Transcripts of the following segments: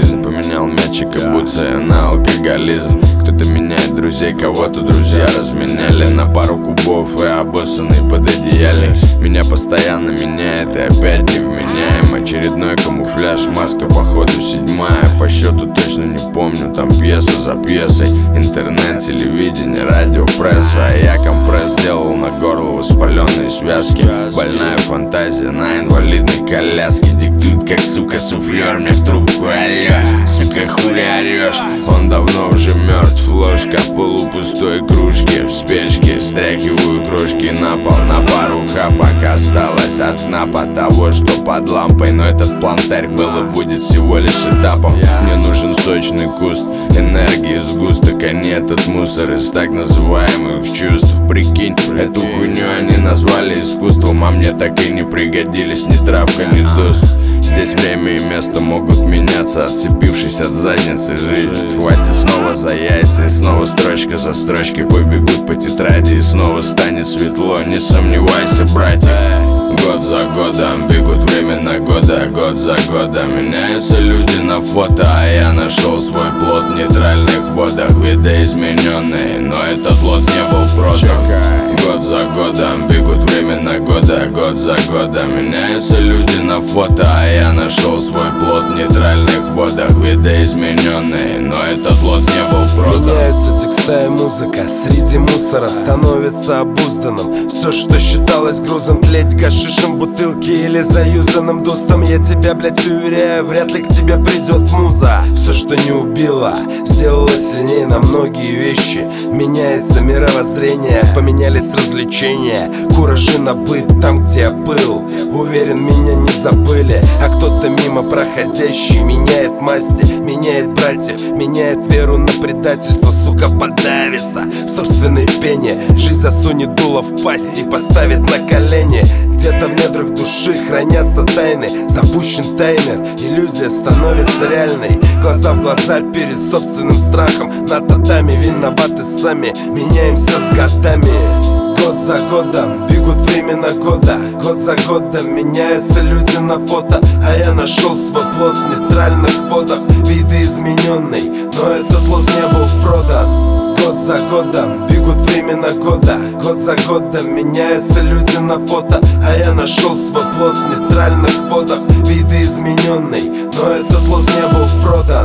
жизнь. Поменял мячик и бутсы на алкоголизм. Кто-то меняет друзей, кого-то друзья разменяли на пару кубов и обоссанный пододеяльник. Меня постоянно меняет и опять невменяем. Очередной камуфляж, маска походу 7-я. По счету точно не помню, там пьеса за пьесой. Интернет, телевидение, радио, пресса. А я компресс делал на горло воспаленные связки. Больная фантазия на инвалидной коляске. Диктует как, сука, суфлер мне в трубку: алло, сука, хули орешь? Он давно уже мертв. Ложка в полупустой кружке. В спешке стряхиваю крошки на пол. На пару хапок осталось от напа того, что под лампой. Но этот плантарь был и будет всего лишь этапом. Мне нужен сочный куст энергии, сгусток, а не этот мусор из так называемых чувств. Прикинь, эту хуйню они назвали искусством, а мне так и не пригодились ни травка, ни дуст. Здесь время и место могут меняться, отцепившись от задницы. Жизнь схватит снова за яйца, и снова строчка за строчкой побегут по тетради, и снова станет светло, не сомневайся, братья. Год за годом бегут времена года, год за годом меняются люди на фото, а я нашел свой плод в нейтральных водах, видоизмененный, но этот лот не был продан. Год за годом бегут времена года, год за годом меняются люди на фото, а я нашел свой плод в нейтральных водах, видоизмененный, но этот лот не был продан. Меняются текста и музыка, среди мусора становится обузданным. Все, что считалось грузом, тлеть гашишем, бутылки или заюзанным достом. Я тебя, блять, уверяю, вряд ли к тебе придет муза. Все, что не убило, сделало сильнее на многие вещи. Меняется мировоззрение, поменялись развлечения. Куражи на быт там, где я был. Уверен, меня не забыли, а кто-то мимо проходящий меняет масти, меняет братьев, меняет веру на предательство. Сука, подавится в собственной пене. Жизнь засунет дуло в пасть и поставит на колени. Где-то в недрах души хранятся тайны. Запущен таймер, иллюзия становится реальной. Глаза в глаза перед собственным страхом. На татами виноваты сами, меняемся с годами. Год за годом бегут времена года, год за годом меняются люди на фото, а я нашел свой плод в нейтральных водах, видоизмененный, но этот плод не был продан. Год за годом бегут времена года, год за годом меняются люди на фото, а я нашел свой плод в нейтральных водах, видоизмененный, но этот плод не был продан.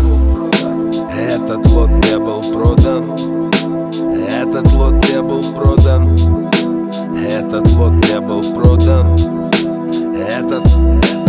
Этот плод не был продан. Этот лот не был продан. Этот лот не был продан. Этот